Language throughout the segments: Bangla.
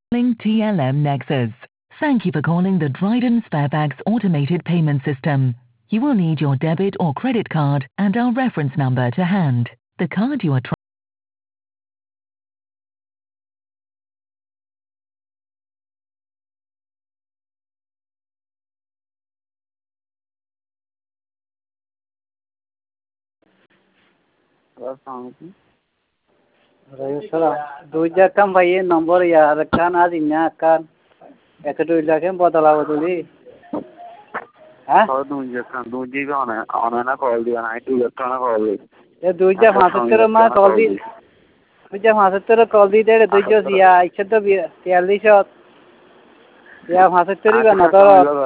Calling TLM Nexus. Thank you for calling the Dryden Sparebags automated payment system. You will need your debit or credit card and our reference number to hand. The card you are trying. দুইটা কাম ভাই নম্বর ইয়ার কান আজ ইন্না কান এত দুইটা কেম বদলাবো তুই হ্যাঁ দুইটা অনেনা কল দিবা না দুইটা না কল দি এ দুইটা 75 মা কল দি দুইটা 75 কল দি দে দুইটা ইয়া 142 ইয়া 75 বা না তো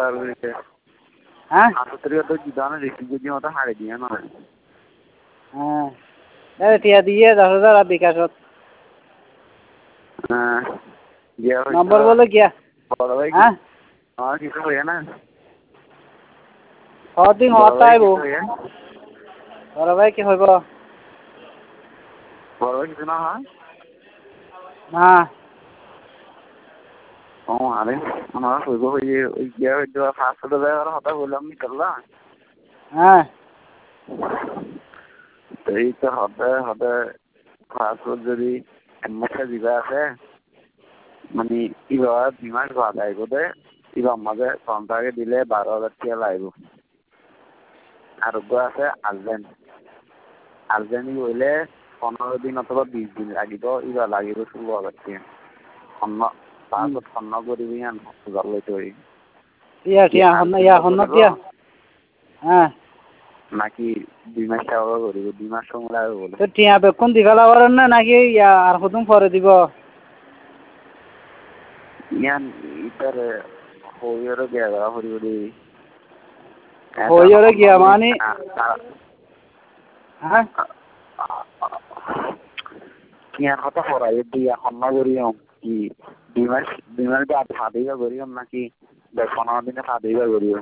হ্যাঁ 75 তো জিদানে রিসিভ যদি মত হারে দিয়া না হ্যাঁ এ টিয়া দিয়ে 10000 আর বিকাশত হ্যাঁ নম্বর বলে গিয়া হ্যাঁ আর কিছু হয় না কতদিন হতাইবো বড় ভাই কি হইব বড় ভাই কিছু না হয় না ও আরে আমার হইব হইয়ে ওই গিয়া হইতো ফাস্ট ফুড দেওয়ার হতা বললাম নি করলা হ্যাঁ এই তো হবে ফাস্ট ফুড যদি এমসা দিবা আছে মানে এবার বিমান বাদাই বোধে এবার আমাদের কন্ট্রাক্টে দিলে 12,000 টাকা লাগবে আর আছে আলজেন হইলে 15 দিন অথবা 20 দিন লাগিব এবার লাগিব 16,000 টাকা অন্য পাঁচত অন্য করিবি আন হাজার লইতে হই হ্যাঁ নাকি 2 মাস টাকা করিব 2 মাস সময় লাগবে বলে তো টিয়া বেকন দিগালা করেন না নাকি আর কতদিন পরে দিব ইয়ান ইতার হইরে গেয়া হরিবি হইরে গিয়া মানে হ্যাঁ কিয়া কথা হরাই দিয়া হন্না করিও কি 2 মাস বাদ হাদিবা করিও নাকি 15 দিনে হাদিবা করিও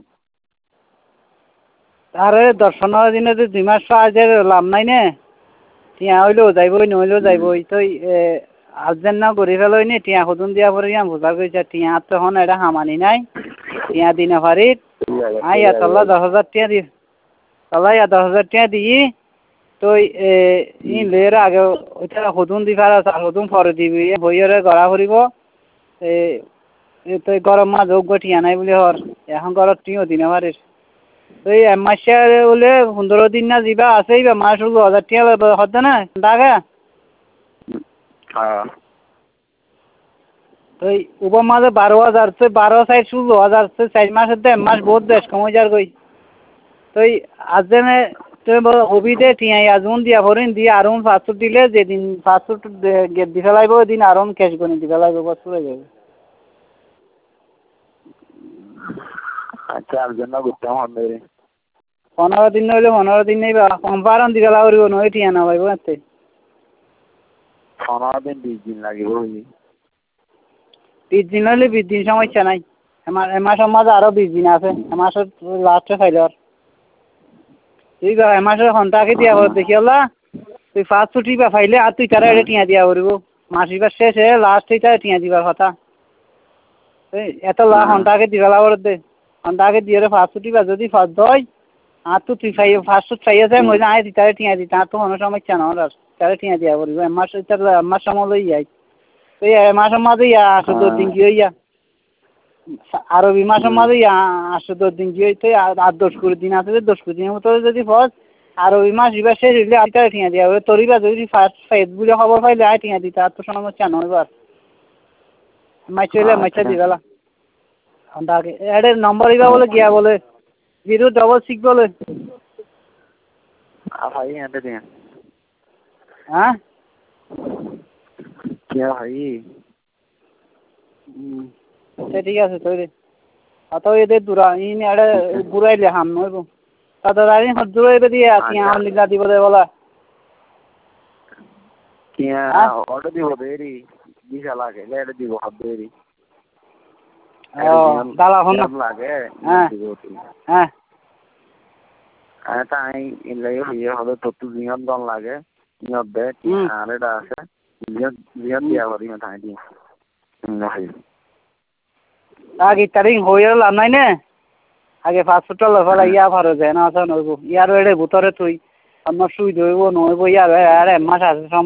আরে 10-15 দিনে তো 2 মাস আজের লাভ নাই নে টিয়া হইলেও যাইবই নইলেও যাইবই তো আর্জেন্ট না করি ফেলই নি টিয়া কতদিন দিয়া পরে ইয়াম বুঝা কইছা টিয়া তো হন এটা হামানি নাই টিয়া দিনা ফারিত আইয়া তল্লা 10,000 টাকা দি তল্লা 10,000 টাকা দিই তো ইন লের আগে ওইটা কতদিন দি ফারা আর কতদিন পরে দিবি বইরে গড়া করিব তো গরম মাছ যোগ্য টিয়া নাই বলে হর এখন গরম টিও দিনা ফারিস তো এই মাসে বলে 15 দিন না যাবা আছেই বা মাস 16,000 টাকা হচ্ছে না টাকা তো উপর মাঝে 12,000 সে 12 সাইড 16,000 সে 4 মাসের দে মাস বহুত বেশ কমে যার কই তো আজনে তো হবি দে টিয়া আজুন দিয়া ভরিন দিয়া আরুন 500 দিলে যেদিন 500 গেট দি ফেলাইবো দিন আরুন ক্যাশ গনি দি ফেলাইবো বস হয়ে যাবে আচ্ছা আর জন্য গুতাম হবে 15 দিন হইলে 15 দিন নেই বা কম্পারন দি ফেলা করিব নয় টিয়া না ভাইবো এতে 15 দিন 20 দিন লাগিব হই 20 দিন হলে 20 দিন সমস্যা নাই এমাস মাঝে আরো 20 দিন আছে এমাসের লাস্টে ফাইলর ঠিক আছে এমাসের ঘন্টাকে দিয়া হল দেখিলা তুই 500 টিপা ফাইলে আর তুই তারা এটা টিয়া দিয়া করিব মাসিবার শেষে লাস্ট এটা টিয়া দিবার কথা এত ঘন্টাকে দিবেলা করে দে ঘন্টাকে দিয়ে 500 টিপা যদি ফাঁস হয় আর তো তুই 500 চাইয়া যায় মজা আয় তারে টিয়া দি তার তো কোনো সমস্যা না আর তারে টিয়া দিয়া করিব এমাস এমাস সময় লই যাই তো এমাসের মাঝে 8-10 দিন কি হইয়া আরো 2 মাসের মাঝে 8-10 দিন কি হইতে আর 10 দিন আছে 10 দিনের মতো যদি ফস আরো 2 মাস ইবা শেষ হইলে আর তারে টিয়া দিয়া হবে তোরিবা যদি ফার্স্ট ফেসবুকে খবর পাইলে আয় টিয়া দিতে আর তো সমস্যা নয় বার মাইচলে মাইচা দিবেলা ঘন্টাকে এর নম্বর ইবা বলে গিয়া বলে 066 বলে ভাই এতে দিয়া হ্যাঁ क्या भाई ঠিক আছে তৈরি অত এদের দূরা ইন এড়ে ঘুরাইলে হাম নইব তাদের আইন হজুরাইবে দিয়ে আসি আম লিলা দিব দে বলা কিয়া অর্ডার দিব দেরি বিশা লাগে লেড়ে দিব দেরি দালা হন লাগে হ্যাঁ হ্যাঁ তাই ইলাই হইয়ে হবে তো নিয়ম দন লাগে নিয়ম দে আর এটা আছে নিয়ম দিয়া করি তাই দি নাই আগে তারিখ হয়ে লাভ নাই নে আগে পাসপোর্টটা লফালা ইয়া ভালো যায় না আসা নইব ইয়ার এড়ে ভিতরে তুই আমার সুই ধরব নইব ইয়ার আর মাস আছে